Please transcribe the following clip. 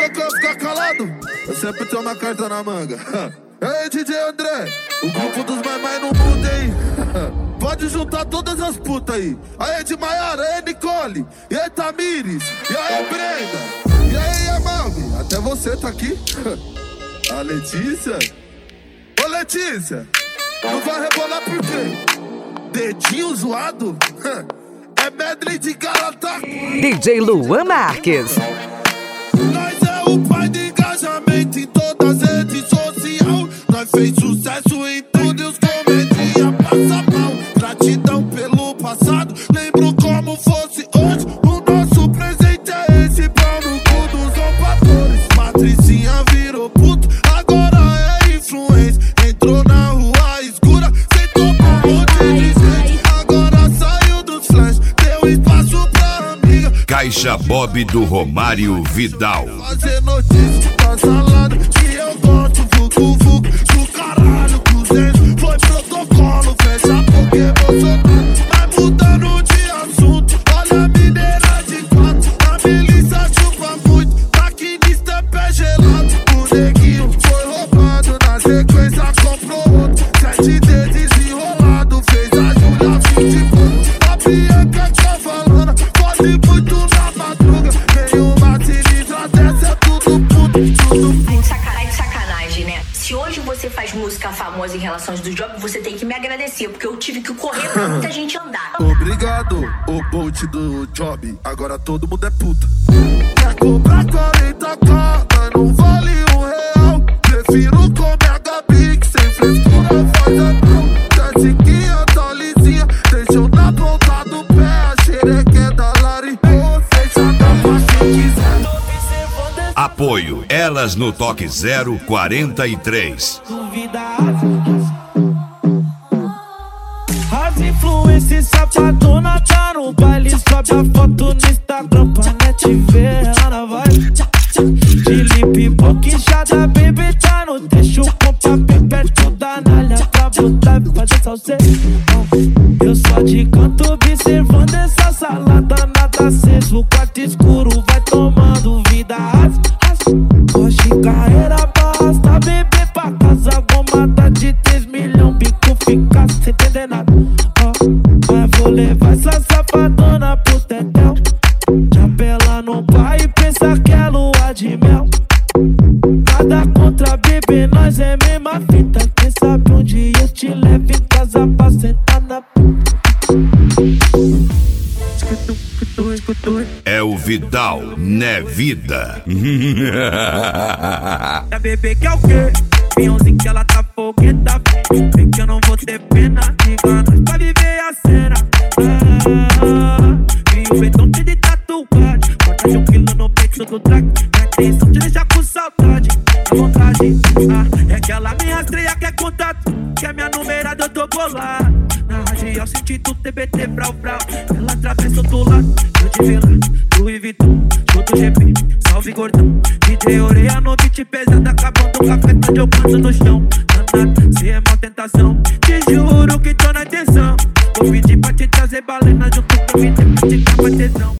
que eu vou ficar calado? Eu sempre tenho uma carta na manga. Ei, DJ André, o grupo dos mais no mundo, hein? Pode juntar todas as putas aí. Aí de Maiara, aí Nicole, e aí Tamires, e aí Brenda, e aí Amalvi. Até você tá aqui. A Letícia. Ô Letícia, não vai rebolar por quê? Dedinho zoado? É medley de Galata. DJ Luan Marques. Nós é o pai de engajamento em todas as redes sociais. Nós fez sucesso em tudo e os comédia passa mal. Gratidão pelo passado, lembro como fosse hoje. O nosso presente é esse, pau no cu dos opadores. Matricinha virou puto, agora é influência. Entrou na rua escura, sentou com um monte de gente. Agora saiu dos flash, deu espaço pra amiga. Caixa Bob do Romário Vidal. Fazer notícia da salada, que eu gosto, vucu vucu. Do caralho, 200, foi protocolo, fecha porque Bolsonaro. Vai mudando de assunto, olha a mineira de 4. A milícia chupa muito, maquinista é pé gelado. O neguinho foi roubado, na sequência comprou outro. 7 dedos enrolado, fez a Júlia 20 pontos. A Bianca tá falando, pode muito na madruga. Nenhuma cilindrada dessa, é tudo puto, tudo puto. Sacanagem, né? Se hoje você faz música famosa em relações do job, você tem que me agradecer, porque eu tive que correr pra muita gente andar. Obrigado, o Bolt do job. Agora todo mundo é puta. Quer cobrar 40k, mas não vale R$1. Prefiro comer a Gabi, que sem frescura faz a mão. Jessiquinha tá lisinha, deixou na ponta do pé. A xerequinha da Lari, vocês já dá pra quem quiser. Apoio Elas no Toque 043. As influências safadona tá no baile, sobe a foto no Instagram pra net ver ela vai. De lip boquinchada, baby tá no deixo com papel perto da nalha pra botar e fazer salseiro. Eu só de canto observando essa salada, nada aceso, o quarto escuro vai tomando vida. Hoje carreira basta, bebê pra casa, gomada de 3 milhões, bico fica sem entender nada. Mas vou levar essa safadona pro tetel. Chapela no pai e pensa que é lua de mel. Nada contra bebê, nós é mesma fita. Quem sabe um dia eu te levo em casa pra sentar na puta. É o Vidal, né vida? A bebê quer o quê? Pinhãozinho que ela tá fogueta. Vem que eu não vou ter pena. Liga nós pra viver a cena. E o betão cheio de tatuagem. Bota de 1 quilo no peito do track. Minha intenção te deixar com saudade. À vontade. É que ela me rastreia, quer contato. Quer minha numerada, eu tô bolado. Na radial senti tudo TBT, brau brau. Ela atravessa do lado. Eu te vi lá, Louis Vuitton, chuto GP, salve gordão. DJ orelha no beat pesado, acabando o café, tá jogando no chão. Danada, se é mal tentação, te juro que tô na intenção. Vou pedir pra te trazer balena junto com o vídeo pra te dar uma tesão.